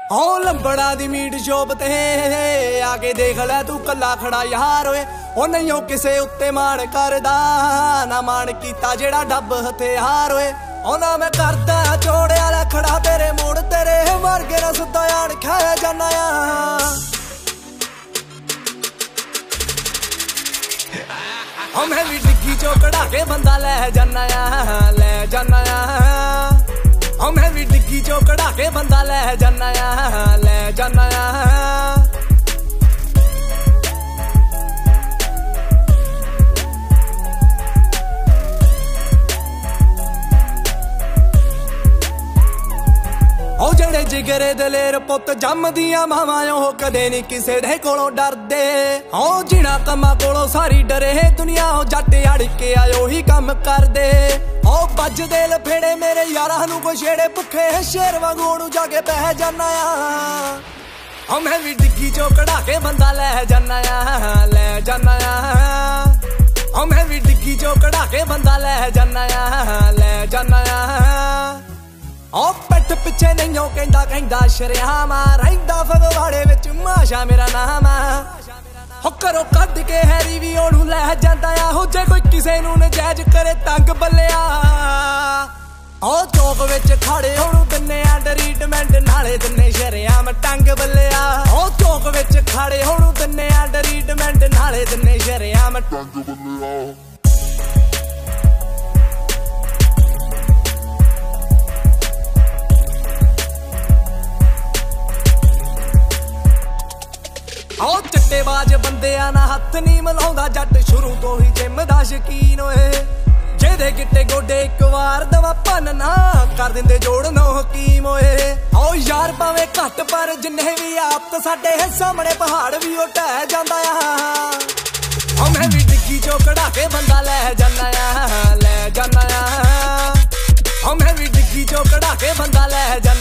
ओ लंबड़ा दी meat shop ते आके देख लै तू कला खड़ा यार ओए ओ नहीं हो किसे उत्ते मान करदा ना मान कीता जेड़ा डब हथियार ओए ओ ना मैं करदा चोड़े वाला खड़ा तेरे मोड़ तेरे वर्गे ना सुद्दा आन खाया जाना ओ मैं भी डिग्गी चो कढ़ा के बंदा ले जाना ओ मैं भी डिग्गी चो कढ़ा के बंदा ले जाना ओ जेड़े जिगरे दलेर पुत जमदियां मावां ओह कदे नहीं किसे दे कोलों डरदे ओ जिना कम्मा कोलों सारी डरे दुनिया ओ जट अड़ के आयो ही कम कर दे ओ बजदे लफेड़े मेरे यारां नूं कोई छेड़े भुखे शेर वांगू नूं जाके बह जाना ओ मैं भी डिग्गी चो कढ़ा के बंदा ले जाना ओ मैं भी डिग्गी चो कढ़ा के बंदा ले जाना ओ पट पिछे नहीं हो कहंदा शरियामा रहिंदा फगवाड़े विच माशा मेरा नाम हो करो कद के हैरी भी ओनू लै जांदा हो जे कोई किसे नू नजायज करे तंग बल्लिया ओ चौक विच खड़े ओनू दिन्ने आ ट्रीटमेंट नाले दिन्ने शरियाम टंग बल्लिया ओ चौक विच खड़े ओनू दिन्ने आ ट्रीटमेंट नाले दिन्ने शरियाम टंग बल्लिया ओ चिट्टेबाज बंदियां ना हथ नहीं मिलाउंदा जट शुरू तो ही जिम दा शकीन होए जेदे गिट्टे गोडे एक वार दवा भन ना कर दिंदे जोड़ नो हकीम होए ओ यार भावें घट पर जिन्ने भी आपत साडे सामने पहाड़ भी ओ ढह जांदा ओ मैं भी डिग्गी चो कढ़ा के बंदा ले जाना ओ मैं भी डिग्गी चो कढ़ा के बंदा ले जाना